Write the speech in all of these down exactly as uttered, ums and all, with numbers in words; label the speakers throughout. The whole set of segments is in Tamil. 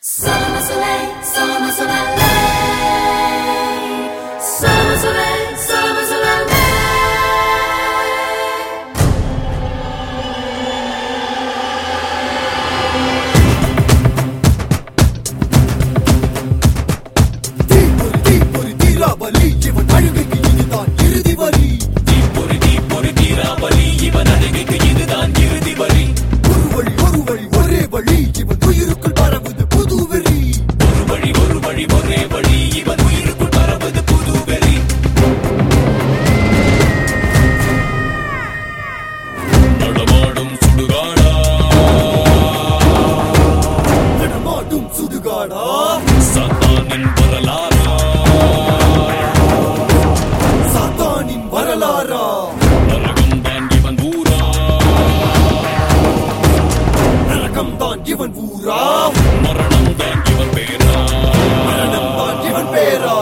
Speaker 1: Summer soleil, summer soleil, summer soleil, summer soleil.
Speaker 2: தீப்பொறி தீப்பொறி தீராவலி இவன் அழுகைக்கு இதுதான் இறுதி வரி.
Speaker 3: தீப்பொறி தீப்பொறி தீராவலி இவன் அழுகைக்கு இதுதான் இறுதி வரி.
Speaker 2: ஒரு வழி ஒரு வழி ஒரே வழி இவன் உயிருக்குள் பரவுது புது வெறி.
Speaker 3: ஒரு வழி ஒரு வழி ஒரே வழி இவன் உயிருக்குள் பரவது புது வெறி. நடமாடும் சுடுகாடா
Speaker 2: நடமாடும் சுடுகாடா
Speaker 3: சாத்தானின் வரலாறா
Speaker 2: சாத்தானின் வரலாறா
Speaker 3: நரகம் தான் இவன் ஊரா
Speaker 2: நரகம் தான் இவன் ஊரா
Speaker 3: மரணம் தான் இவன் பேரா
Speaker 2: மரணம் தான் இவன் பேரா.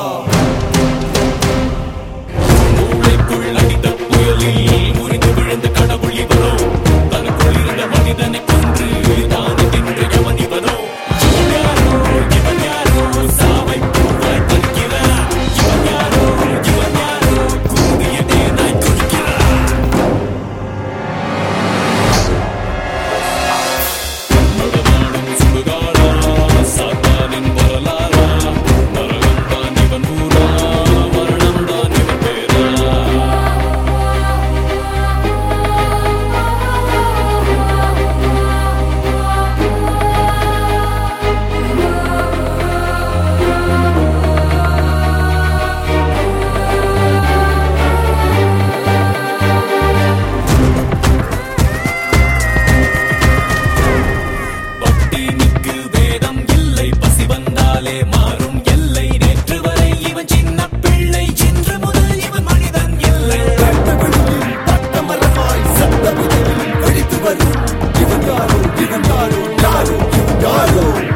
Speaker 3: மூளைக்குள் அடித்த புயலில் முறிந்து விழுந்த கடவுள் இவரோ தனக்குள் இருந்த மனிதனை கொன்று தானே தின்று எவன் இவனோ. இவன் யாரோ இவன் யாரோ சாவை பூவாய் பறிக்கிறார். இவன் யாரோ இவன் யாரோ கூறிய தேனாய் குடிக்கிறார். நடமாடும் சுடுகாடா சாத்தானின் வரலாறா நரகம் தான் இவன் ஊரா மரணம் தான் இவன் பேரா. பட்டினிக்கு வேதம் இல்லை பசி வந்தாலே மாறும் எல்லை. நேற்று வரை இவன் சின்ன பிள்ளை இன்று முதல் இவன் மனிதன் இல்லை.
Speaker 2: கட்ட வெளியில் பட்ட மரமாய் சத்த விதையில் வெடித்து வரும் இவன் யாரோ இவன் யாரோ யாரோ இவன் யாரோ